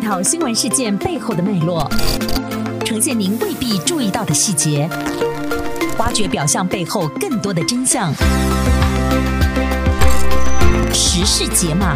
讨新闻事件背后的脉络，呈现您未必注意到的细节，挖掘表象背后更多的真相。时事解码。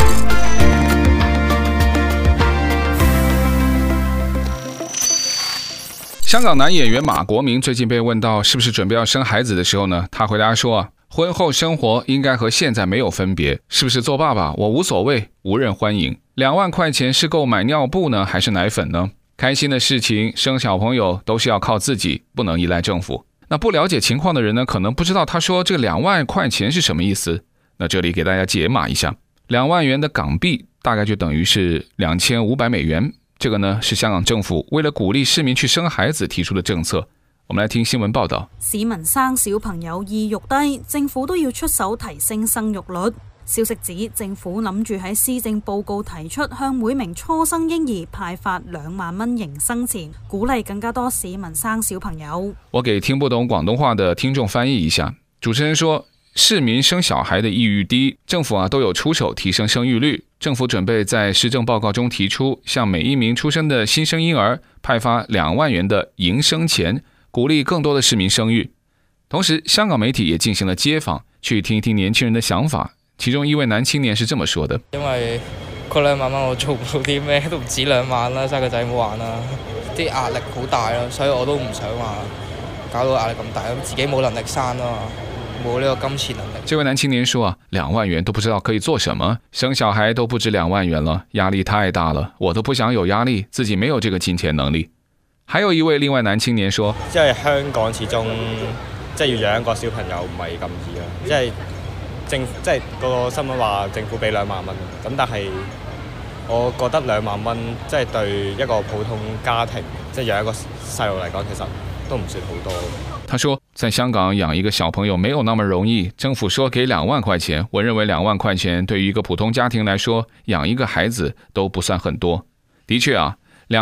香港男演员马国明最近被问到是不是准备要生孩子的时候呢，他回答说婚后生活应该和现在没有分别，是不是做爸爸我无所谓，无人欢迎。2万块钱是够买尿布呢还是奶粉呢？开心的事情生小朋友都是要靠自己，不能依赖政府。那不了解情况的人呢，可能不知道他说这2万块钱是什么意思。那这里给大家解码一下，2万元的港币大概就等于是2500美元。这个呢是香港政府为了鼓励市民去生孩子提出的政策。我们来听新闻报道。 市民生小朋友意欲低，政府都要出手提升生育率。消息指政府諗住喺施政報告提出向每名初生嬰兒派發2萬蚊迎生錢，鼓勵更加多市民生小朋友。 我给听不懂广东话的听众翻译一下。主持人说市民生小孩的意欲低，政府都有出手提升生育率。政府准备在施政报告中提出向每一名出生的新生婴儿派发2万元的迎生钱，鼓励更多的市民生育。同时香港媒體也進行了街訪，去聽一聽年輕人的想法。其中一位男青年是這麼說的： 因為嗰2萬蚊我做唔到啲咩，都唔止2萬啦，生個仔冇玩啦，啲壓力好大啦，所以我都唔想話搞到壓力咁大，自己冇能力生啦，冇呢個金錢能力。 這位男青年說2萬元都不知道可以做什麼，生小孩都不止2萬元了，壓力太大了，我都不想有壓力，自己沒有這個金錢能力。還有一位另外男青年說， 即係香港始終即係要養一個小朋友唔係咁易啦，即係即係個新聞話政府俾2萬蚊，咁但係我覺得2萬蚊即係對一個普通家庭即係養一個細路嚟講，其實都唔算好多。 他說在香港養一個小朋友沒有那麼容易，政府說給2萬塊錢，我認為2萬塊錢對於一個普通家庭來說，養一個孩子都不算很多。的確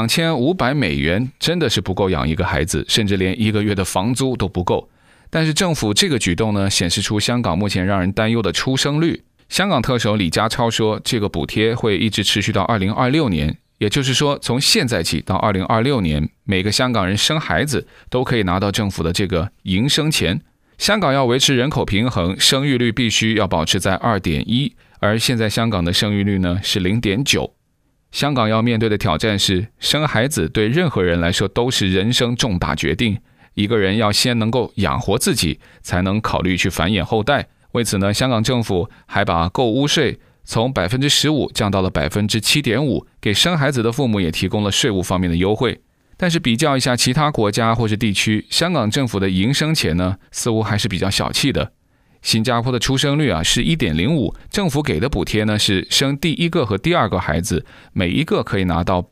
2500美元真的是不夠養一個孩子，甚至連1個月的房租都不夠。但是政府這個舉動呢，顯示出香港目前讓人擔憂的出生率。香港特首李家超說，這個補貼會一直持續到2026年，也就是說從現在起到2026年，每個香港人生孩子都可以拿到政府的這個迎生錢。香港要維持人口平衡，生育率必須要保持在 2.1， 而現在香港的生育率呢是 0.9。香港要面對的挑戰是，生孩子對任何人來說都是人生重大決定，一個人要先能夠養活自己，才能考慮去繁衍後代。為此呢，香港政府還把購屋稅從 15% 降到了 7.5%， 給生孩子的父母也提供了稅務方面的優惠。但是比較一下其他國家或是地區，香港政府的迎生錢呢，似乎還是比較小氣的。新加坡的出生率是 1.05， 政府給的補貼呢是生第1個和第2個孩子，每一個可以拿到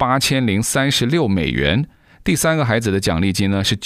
8036美元。第3個孩子的獎勵金呢是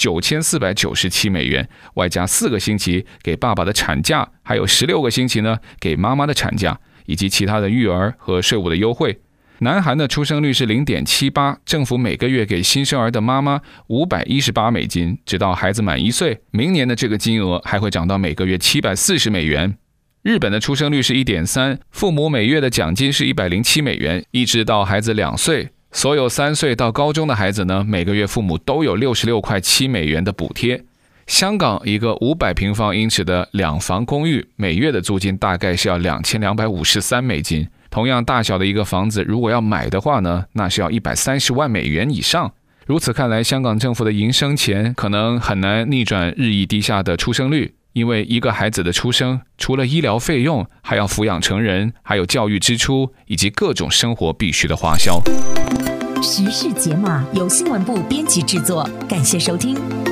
9497美元，外加4個星期給爸爸的產假，還有16個星期呢給媽媽的產假，以及其他的育兒和稅務的優惠。南韓的出生率是 0.78， 政府每個月給新生兒的媽媽518美金，直到孩子滿1歲。明年的這個金額還會漲到每個月740美元。日本的出生率是 1.3， 父母每月的獎金是107美元，一直到孩子2歲。所有3歲到高中的孩子呢，每個月父母都有66.7美元的補貼。香港一個500平方英尺的2房公寓，每月的租金大概是要2253美金。同樣大小的一個房子，如果要買的話呢，那是要130萬美元以上。如此看來，香港政府的迎生錢可能很難逆轉日益低下的出生率，因為一個孩子的出生，除了醫療費用，還要撫養成人，還有教育支出，以及各種生活必須的花銷。 時事解碼由新聞部編輯製作，感謝收聽。